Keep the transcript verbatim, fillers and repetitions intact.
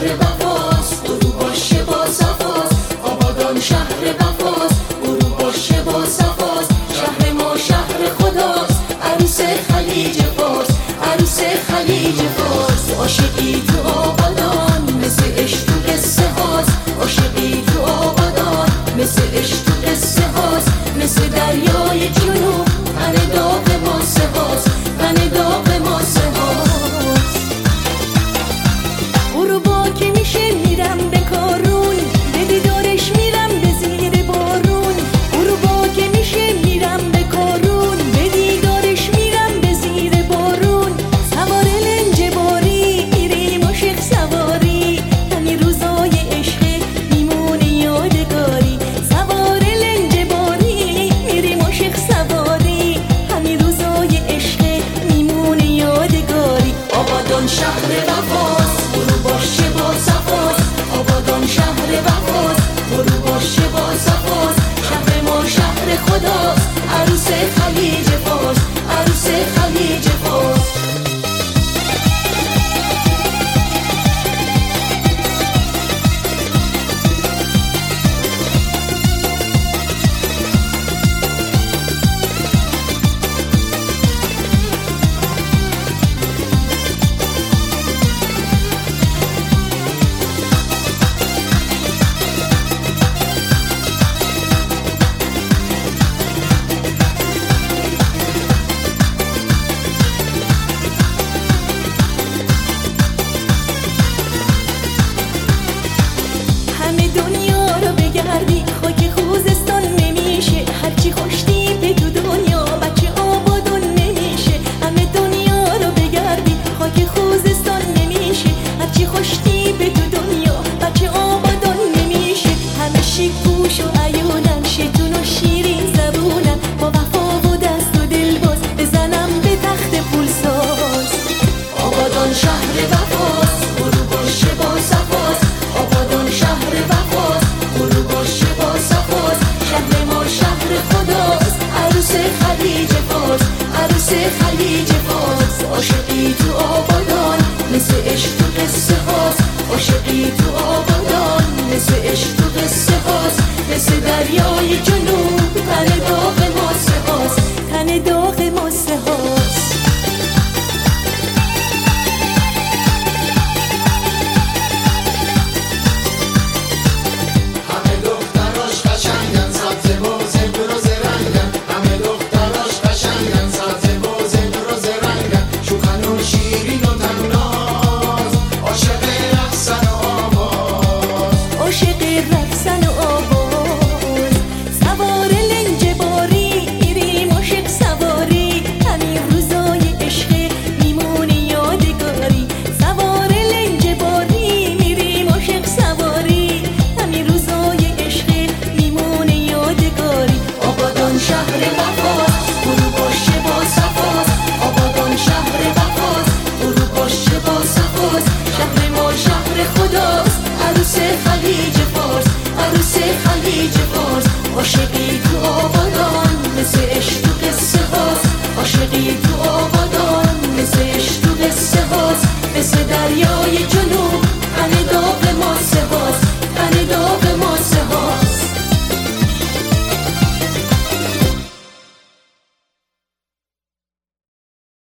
شهر وفاست، برو باشه با صفاست. آبادان شهر وفاست، برو باشه با صفاست. شهر ما شهر خداست، عروس خلیج فارس، عروس خلیج فارس. عاشقی تو آبادان مثل عشق تو قصه هاست، عاشقی تو آبادان مثل عشق تو قصه هاست. مثل دریای جنوب تن داغ ماسه هاست، تن داغ ماسه هاست. برو با که میشه میرم به کارون، به دیدارش میرم به زیر بارون. برو با که میشه میرم به کارون، به دیدارش میرم به زیر بارون. سوار لنج باری میریم عاشق سواری، همین روزای عشق میمونه یادگاری. سوار لنج باری میریم عاشق سواری، همین روزای عشق میمونه یادگاری. آبادان شهر وفاست، برو باشه با صفاست. آبادان شهر وفاست، برو باشه با صفاست. شهر ما شهر خداست، عروس خلیج فارس، عروس خلیج فارس. همه دنیا رو بگردی خاک خوزستان نمیشه، هرچی خوشتی به تو دنیا بچه آبادان نمیشه. همه دنیا رو بگردی خاک خوزستان نمیشه، هرچی خوشتی به تو دنیا بچه آبادان نمیشه. همه شیک پوش و عیونن، شیطون و شیرین زبونن، با وفا و دست و دل باز بزنم به تخت پولساز. آبادان شهر وفاست، برو باشه با صفاست. آبادان شهر وفاست، برو باشه با صفاست. شهر ما شهر خداست، عروس خلیج فارس، عروس خلیج فارس. عاشقی تو آبادان مثل عشق تو قصه هاست، عاشقی تو آبادان مثل عشق تو قصه هاست. مثل دریای جنوب تن داغ ماسه هاست، تن داغ ماسه هاست. خلیج فارس، عروس خلیج فارس. عاشقی تو آبادان مثل عشق تو قصه هاست، عاشقی تو آبادان مثل عشق تو قصه هاست. مثل دریای